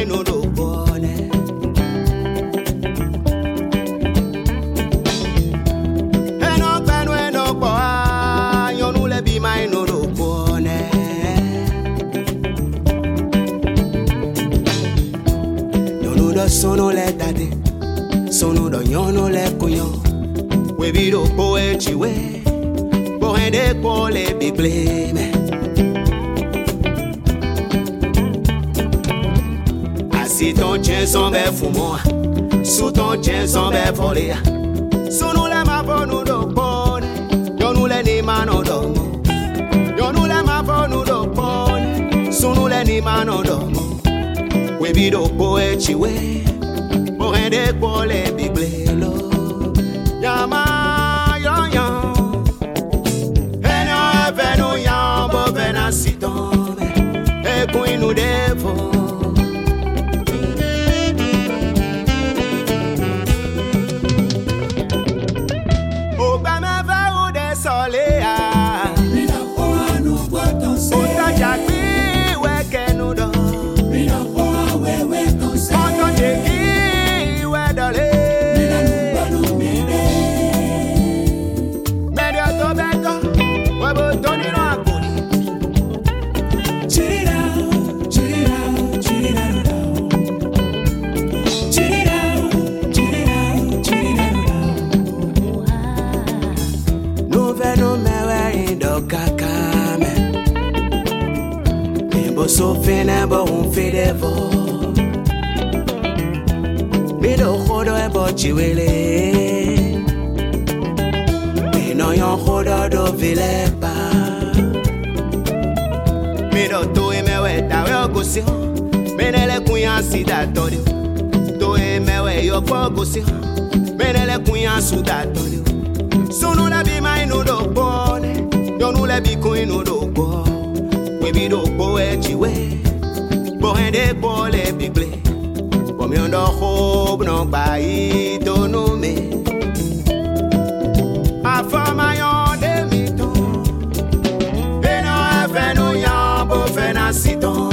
mine no do bone. Eno penu eno boa, yonu le be mine no do bone. Yonu do sono le dade, sono do yono le kunyo. We be do poetry we. And they call it big blame. I see ton chance on bed for more. So ton chance on bed for you. So no let my phone no do bone. You no let any man no do. You no let my phone no do bone. So no let any man no do. We be do poetry way. And they call it big blame. Yama yo yo. Sit-on, et puis nous devons. Au bas me va ou des soleils. Mina hoa nous boitons c'est. Au ta jacqui, ouais que nous dons. Mina hoa ouais ouais qu'on sait. On t'en jacqui, ouais d'aller. Mina nous boitons mine. Mais de ton béco, ouais bon ton ino à coup. So fine bo un fedevo mi do khodo e bo chiwele mi no yon khodo do vilepa mi do to e mewe ta we ogosio menele kunya sida todio to e mewe yo ogosio menele kunya suda todio sunu la bi mai no do bone yo nu la bi kuin no do bo. We be do poetry way, but when they call it big play, but me on the hope no buy don't know me. I found my own demito, and I have no young, but when I sit on.